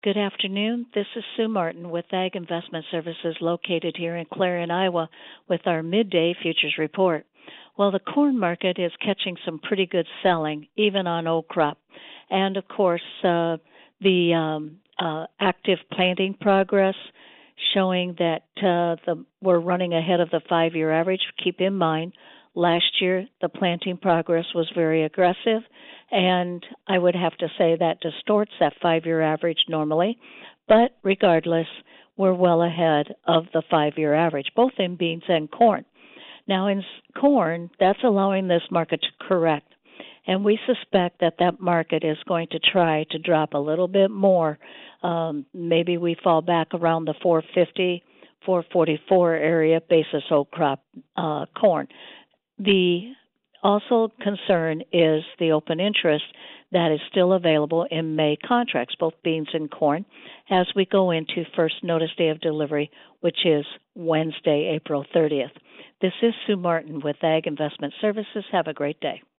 Good afternoon. This is Sue Martin with Ag Investment Services located here in Clarion, Iowa, with our midday futures report. Well, the corn market is catching some pretty good selling, even on old crop. And of course, the active planting progress showing that we're running ahead of the 5-year average. Keep in mind, last year the planting progress was very aggressive, and I would have to say that distorts that 5-year average normally. But regardless, we're well ahead of the 5-year average, both in beans and corn. Now, in corn, that's allowing this market to correct. And we suspect that that market is going to try to drop a little bit more. Maybe we fall back around the 450, 444 area basis old crop corn. The also concern is the open interest that is still available in May contracts, both beans and corn, as we go into first notice day of delivery, which is Wednesday, April 30th. This is Sue Martin with Ag Investment Services. Have a great day.